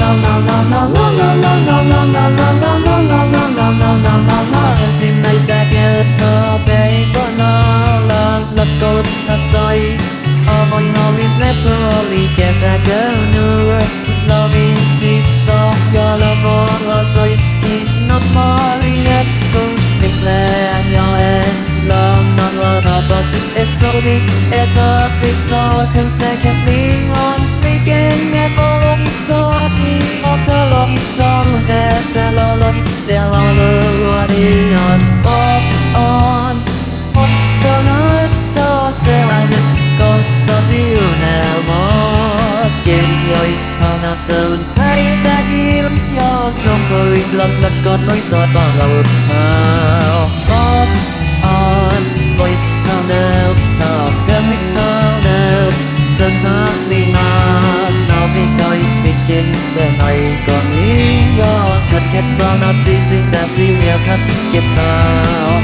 It's slowly, it's up, it's all consecutively on weekend, never so happy, all the love is so there's a lot of still all the body on the night, so say I just go so see you now, give your tongue out soon, hãy đã kiếm cho lòng cười lật lật con nỗi giọt vào lòng on với thao nào thao sớm biết thao nào sân hát đi mas nào biết coi biết trên xe này còn lý do thật hết sao nào xí xí đã xí miệng hát kết thao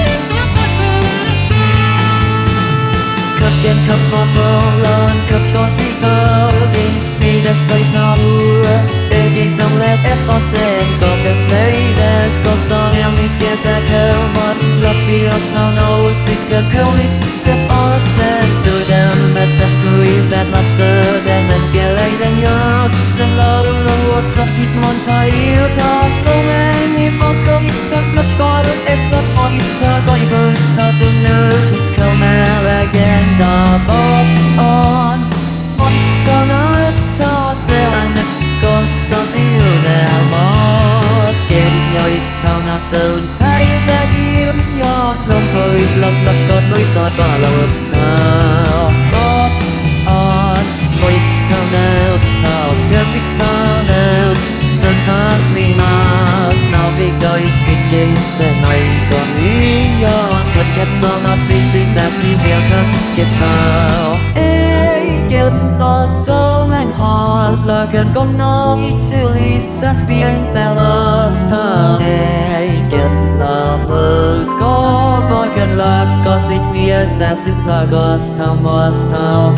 cất trên khắp con phố lớn cất con xí thơ đi đi đất space nào mưa để đi sông lết ép có sen có cất lấy đất có sông em đi kia sẽ theo một love feels now no secret counting the all said to them but a grief that loves her then and get like then you're some love was such it mon tai you talk no man if I go is stuck not got it it's not on is stuck on your burst now sooner it come out again the boat on the night toss and con so see you now more get your thao nát sơn hãy đã kiếm cho lòng cười lấp lấp con nỗi giọt và lòng thao bóp on với thao nào thao sớm biết thao nào sân hát đi mas nào biết đôi biết trên xe này còn lý do thật kết sao nó xí xí đã xí miệng hát kết thao get lost so many hard like a con no easily suspend the lost time get the most go boy can luck cause it fears that's it like us time was now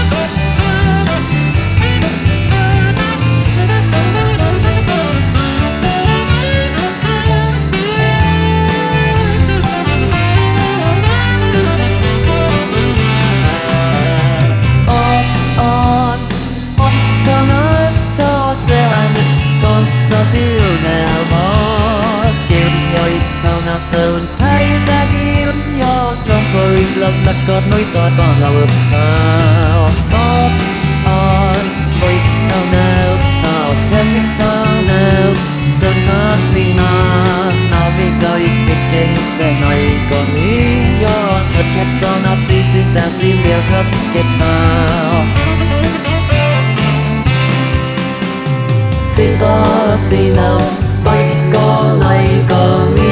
sơn hãy đã kiếm cho lòng cười lật lật cột nỗi giọt vào lòng thao bóp on với thao nào thao sớm biết thao nào sơn hát đi mas nào biết đôi biết trên xe này còn lý do thật hết sao nào xí xí ta xí miệng hát kết thao xin có xin nào bay có lại còn